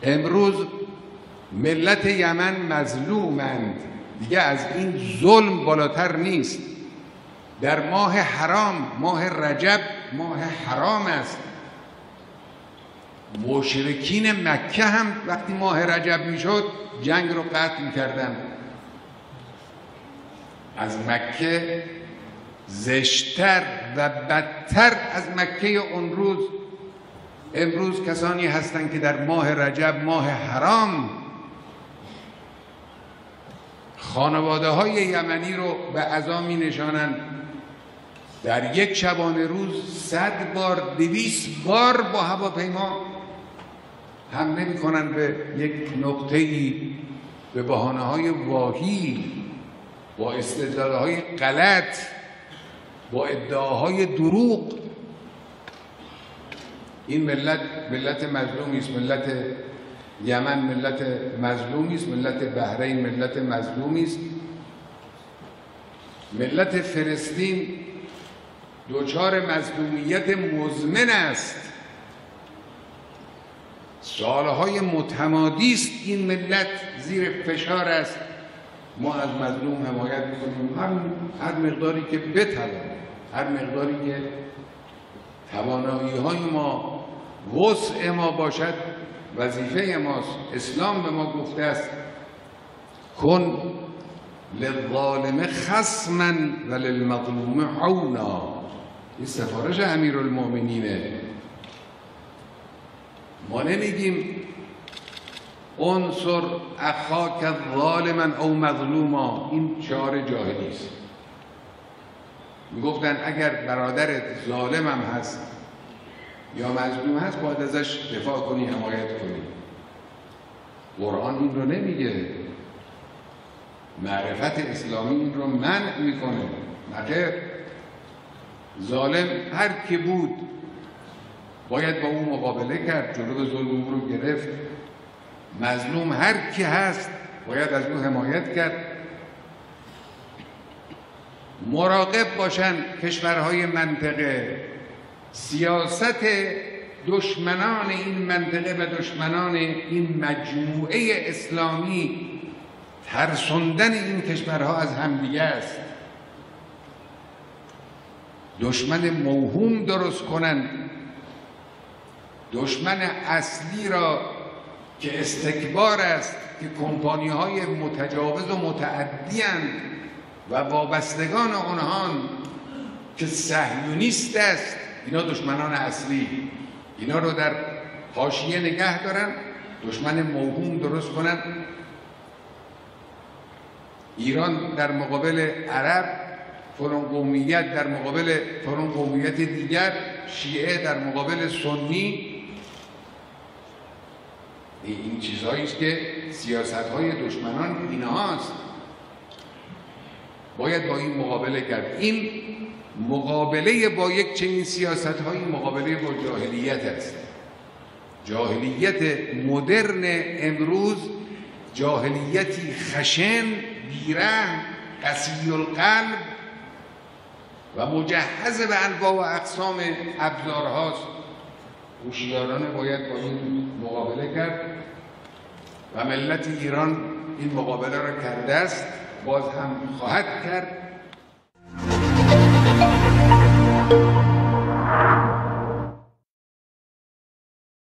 امروز ملت یمن مظلومند، دیگه از این ظلم بالاتر نیست. در ماه حرام، ماه رجب ماه حرام است. مشرکین مکه هم وقتی ماه رجب میشد جنگ رو قطع میکردن. از مکه زشتر و بدتر از مکه اون روز امروز کسانی هستند که در ماه رجب، ماه حرام، خانواده های یمنی رو به عزا می نشانند. در یک شبانه روز 100 بار 200 بار با هواپیما حمله می کنند به یک نقطه‌ای به بهانه‌های واهی، با استدلال‌های غلط، با ادعاهای دروغ. این ملت مظلومی است. ملت یمن ملت مظلومی است. ملت بحرین ملت مظلومی است. ملت فلسطین دچار مظلومیت مزمن است. سالهای متمادی است این ملت زیر فشار است. ما از مظلوم حمایت میکنیم هر مقداری که بتوانیم، هر مقداری که توانایی های ما، وسع ما باشد، وظیفه ماست. اسلام به ما گفته است کن للظالم خصما و للمظلوم عونا. این سفارش امیرالمؤمنینه. ما نمیگیم انصر اخاک ظالما او مظلوما. این شعار جاهلی است. میگفتن اگر برادرت ظالم هم هست یا مظلوم هست باید ازش دفاع کنی، حمایت کنی. قرآن این رو نمیگه. معرفت اسلامی این رو منع میکنه. مگر ظالم هر کی بود باید با اون مقابله کرد، جلو ظلم او رو گرفت. مظلوم هر کی هست باید از او حمایت کرد. مراقب باشن کشورهای منطقه. سیاست دشمنان این منطقه و دشمنان این مجموعه اسلامی ترساندن این کشورها از همدیگه است. دشمن موهوم درست کنند. دشمن اصلی را که استکبار است، که کمپانی‌های متجاوز و متعدی اند و وابستگان آنها که صهیونیست است، اینا دشمنان اصلی. اینا رو در حاشیه نگه دارن، دشمن موهوم درست کنن. ایران در مقابل عرب، فلان قومیت در مقابل فلان قومیت دیگر، شیعه در مقابل سنی. این چیزهایی است که سیاست‌های دشمنان اینهاست. باید با این مقابله کرد. این مقابله با یک چنین سیاست‌هایی مقابله با جاهلیت است. جاهلیت مدرن امروز جاهلیتی خشن، بیرحم، قسی القلب و مجهز به انواع و اقسام ابزارهاست. هوشیارانه باید با این مقابله کرد و ملت ایران این مقابله را کرده است، باز هم خواهد کرد.